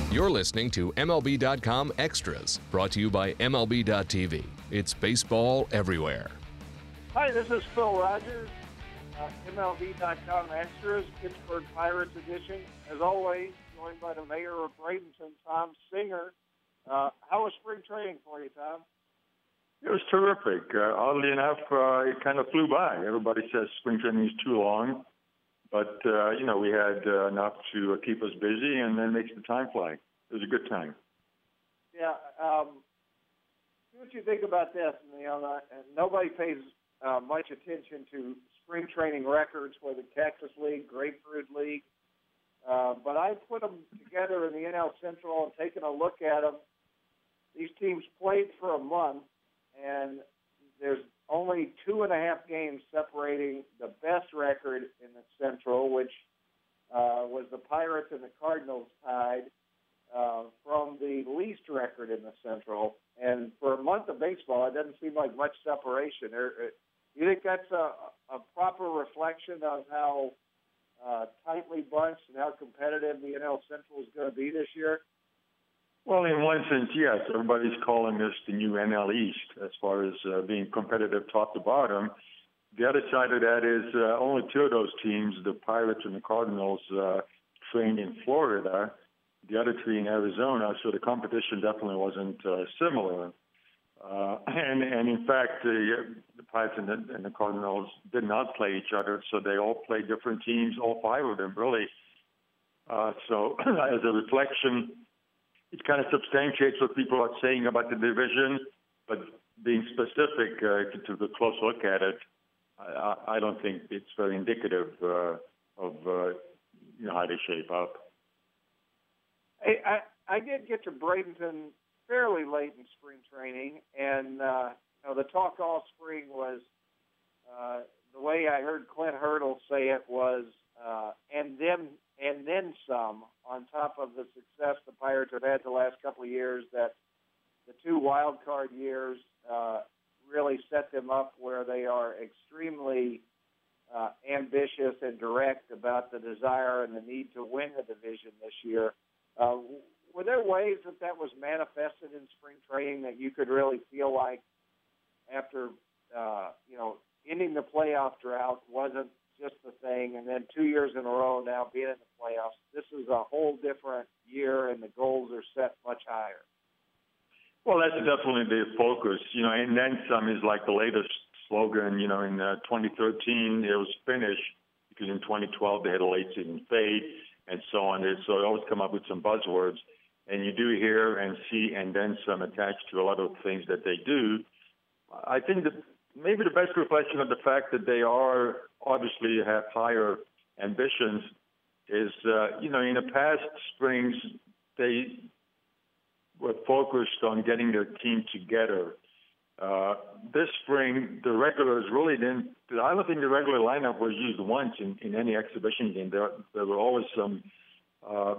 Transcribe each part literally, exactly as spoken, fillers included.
You're listening to M L B dot com Extras, brought to you by M L B dot T V. It's baseball everywhere. Hi, this is Phil Rogers, uh, M L B dot com Extras, Pittsburgh Pirates edition. As always, joined by the mayor of Bradenton, Tom Singer. Uh, how was spring training for you, Tom? It was terrific. Uh, oddly enough, uh, it kind of flew by. Everybody says spring training is too long, but, uh, you know, we had uh, enough to uh, keep us busy, and then makes the time fly. It was a good time. Yeah. Um, see what you think about this. You know, uh, nobody pays uh, much attention to spring training records for the Cactus League, Grapefruit League, uh, but I put them together in the N L Central and taken a look at them. These teams played for a month, and there's only two and a half games separating the best record in the Central, which uh, was the Pirates and the Cardinals tied, uh, from the least record in the Central. And for a month of baseball, it doesn't seem like much separation. Do you think that's a, a proper reflection of how uh, tightly bunched and how competitive the N L Central is going to be this year? Well, in one sense, yes. Everybody's calling this the new N L East as far as uh, being competitive top to bottom. The other side of that is uh, only two of those teams, the Pirates and the Cardinals, uh, trained in Florida, the other three in Arizona, so the competition definitely wasn't uh, similar. Uh, and, and in fact, the, the Pirates and the, and the Cardinals did not play each other, so they all played different teams, all five of them, really. Uh, so as a reflection, it kind of substantiates what people are saying about the division, but being specific uh, to the close look at it, I, I don't think it's very indicative uh, of uh, you know, how they shape up. Hey, I, I did get to Bradenton fairly late in spring training, and uh, you know, the talk all spring was, uh, the way I heard Clint Hurdle say it was, uh, and then and then some, on top of the success the Pirates have had the last couple of years, that the two wild card years uh, really set them up where they are extremely uh, ambitious and direct about the desire and the need to win the division this year. Uh, were there ways that that was manifested in spring training that you could really feel like after, uh, you know, ending the playoff drought wasn't just the thing, and then two years in a row now being in the playoffs, this is a whole different year and the goals are set much higher? Well, that's definitely the focus, you know, and then some is like the latest slogan, you know, in uh, twenty thirteen it was finish, because in twenty twelve they had a late season fade and so on. So they always come up with some buzzwords, and you do hear and see and then some attached to a lot of things that they do. I think that maybe the best reflection of the fact that they are obviously have higher ambitions is, uh, you know, in the past springs, they were focused on getting their team together. Uh, this spring, the regulars really didn't, I don't think the regular lineup was used once in, in any exhibition game. There, there were always some uh,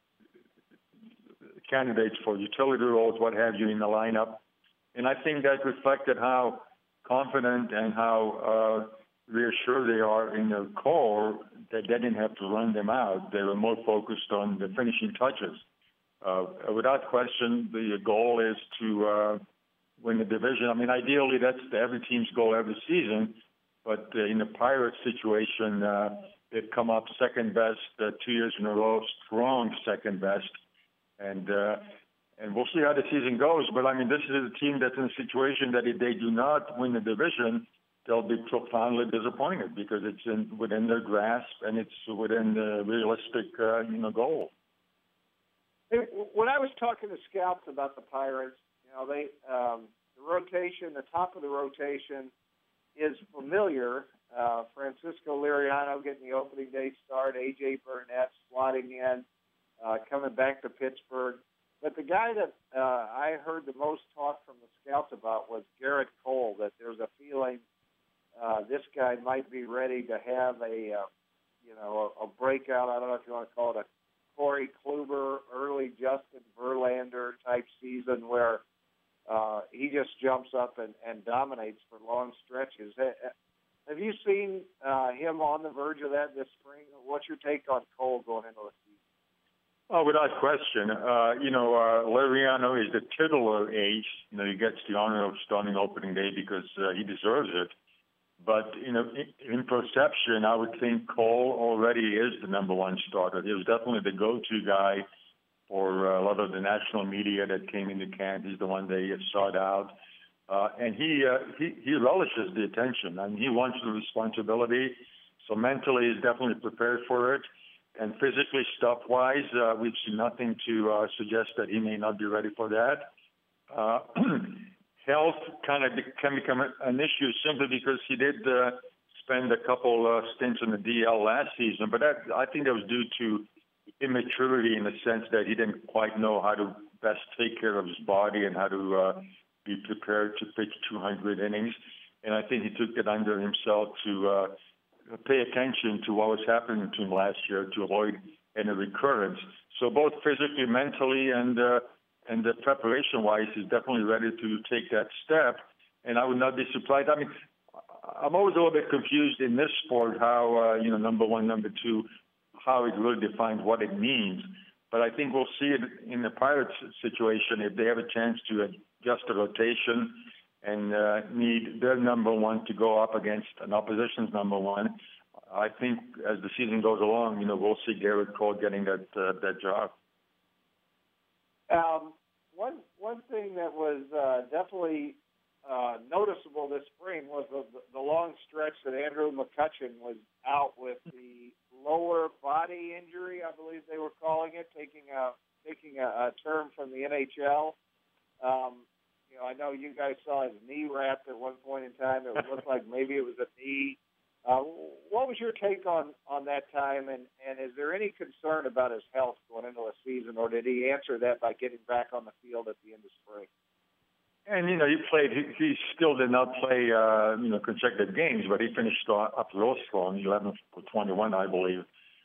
candidates for utility roles, what have you, in the lineup. And I think that reflected how confident and how uh, reassured they are in their core that they didn't have to run them out. They were more focused on the finishing touches. Uh, without question, the goal is to uh, win the division. I mean, ideally, that's every team's goal every season. But uh, in the Pirates situation, uh, they've come up second best uh, two years in a row, strong second best. And uh, and we'll see how the season goes. But, I mean, this is a team that's in a situation that if they do not win the division, they'll be profoundly disappointed because it's in, within their grasp and it's within the realistic, uh, you know, goal. When I was talking to scouts about the Pirates, you know, they um, the rotation, the top of the rotation is familiar. Uh, Francisco Liriano getting the opening day start, A J Burnett slotting in, uh, coming back to Pittsburgh. But the guy that uh, I heard the most talk from the scouts about was Garrett Cole, that there's a feeling uh, this guy might be ready to have a, uh, you know, a, a breakout. I don't know if you want to call it a Corey Kluber, early Justin Verlander type season where uh, he just jumps up and, and dominates for long stretches. Have you seen uh, him on the verge of that this spring? What's your take on Cole going into the season? Oh, without question. Uh, you know, uh, Liriano is the titular ace. You know, he gets the honor of starting opening day because uh, he deserves it. But, you know, in, in perception, I would think Cole already is the number one starter. He was definitely the go-to guy for a lot of the national media that came into camp. He's the one they sought out. Uh, and he, uh, he he relishes the attention. I mean, he wants the responsibility. So mentally, he's definitely prepared for it. And physically, stuff-wise, uh, we've seen nothing to uh, suggest that he may not be ready for that. Uh, health kind of can become an issue simply because he did uh, spend a couple uh, stints in the D L last season. But that, I think that was due to immaturity in the sense that he didn't quite know how to best take care of his body and how to uh, be prepared to pitch two hundred innings. And I think he took it under himself to uh, pay attention to what was happening to him last year to avoid any recurrence. So both physically, mentally, and uh, and the preparation-wise, he's definitely ready to take that step. And I would not be surprised. I mean, I'm always a little bit confused in this sport how, uh, you know, number one, number two, how it really defines what it means. But I think we'll see it in the Pirates situation if they have a chance to adjust the rotation and uh, need their number one to go up against an opposition's number one. I think as the season goes along, you know, we'll see Garrett Cole getting that uh, that job. Um, one one thing that was uh, definitely uh, noticeable this spring was the, the long stretch that Andrew McCutchen was out with the lower body injury, I believe they were calling it, taking a taking a, a term from the N H L. Um, you know, I know you guys saw his knee wrapped at one point in time. It looked like maybe it was a knee. Uh, what was your take on, on that time, and, and is there any concern about his health going into the season, or did he answer that by getting back on the field at the end of spring? And, you know, he played, he, he still did not play, uh, you know, consecutive games, but he finished up real strong, eleven for twenty-one, I believe.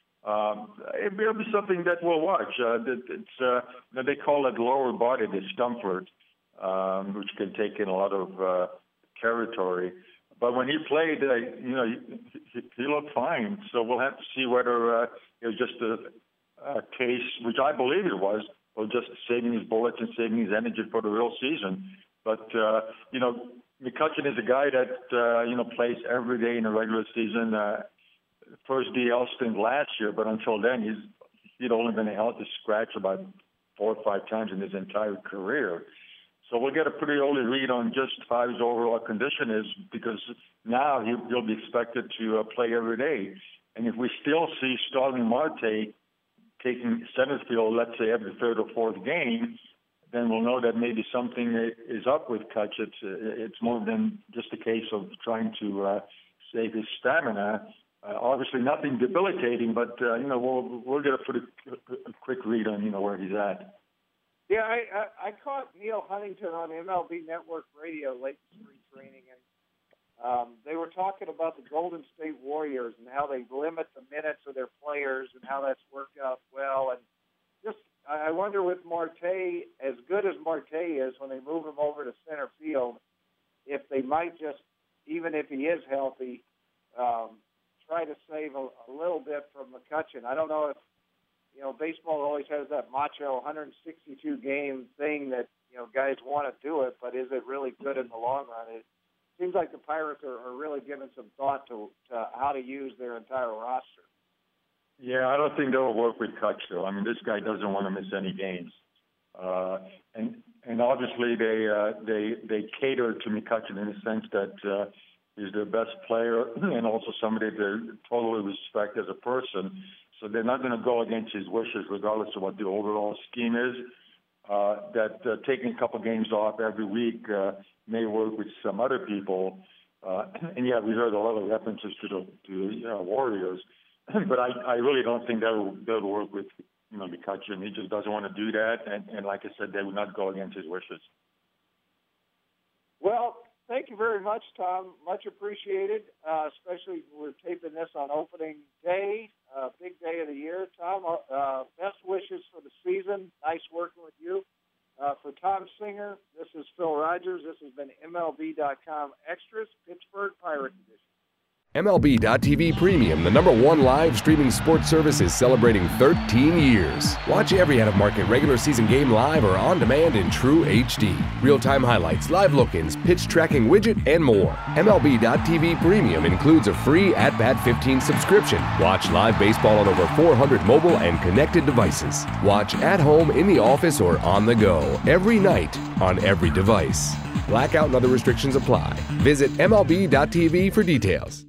Um, it, it'll be something that we'll watch. Uh, it, it's, uh, you know, they call it lower body discomfort, um, which can take in a lot of uh, territory. But when he played, uh, you know, he, he, he looked fine. So we'll have to see whether uh, it was just a, a case, which I believe it was, or just saving his bullets and saving his energy for the real season. But, uh, you know, McCutchen is a guy that, uh, you know, plays every day in the regular season. Uh, first D L stint last year, but until then, he's he'd only been held to scratch about four or five times in his entire career. So we'll get a pretty early read on just how his overall condition is, because now he'll, he'll be expected to uh, play every day. And if we still see Starling Marte taking center field, let's say every third or fourth game, then we'll know that maybe something is up with Kutch. It's, it's more than just a case of trying to uh, save his stamina. Uh, obviously nothing debilitating, but, uh, you know, we'll, we'll get a pretty a quick read on, you know, where he's at. Yeah, I, I, I caught Neil Huntington on M L B Network Radio late in spring training, and um, they were talking about the Golden State Warriors and how they limit the minutes of their players and how that's worked out well. And just, I wonder with Marte, as good as Marte is, when they move him over to center field, if they might just, even if he is healthy, um, try to save a, a little bit from McCutchen. I don't know if, you know, baseball always has that macho one hundred sixty-two game thing that, you know, guys want to do it, but is it really good in the long run? It seems like the Pirates are, are really giving some thought to, to how to use their entire roster. Yeah, I don't think they'll work with Kutch, though. I mean, this guy doesn't want to miss any games. Uh, and and obviously they uh, they they cater to McCutchen in the sense that uh, he's their best player and also somebody they totally respect as a person. So they're not going to go against his wishes, regardless of what the overall scheme is. Uh, that uh, taking a couple games off every week uh, may work with some other people. Uh, and yeah, we heard a lot of references to the to the uh, Warriors, but I, I really don't think that will that will work with, you know, McCutchen. He just doesn't want to do that, and, and like I said, they would not go against his wishes. Well, thank you very much, Tom. Much appreciated, uh, especially we're taping this on opening day, uh, big day of the year. Tom, uh, best wishes for the season. Nice working with you. Uh, for Tom Singer, this is Phil Rogers. This has been M L B dot com Extras, Pittsburgh Pirates Edition. M L B dot T V Premium, the number one live streaming sports service, is celebrating thirteen years. Watch every out-of-market regular season game live or on demand in true H D. Real-time highlights, live look-ins, pitch tracking widget, and more. M L B dot T V Premium includes a free At Bat fifteen subscription. Watch live baseball on over four hundred mobile and connected devices. Watch at home, in the office, or on the go every night on every device. Blackout and other restrictions apply. Visit M L B dot T V for details.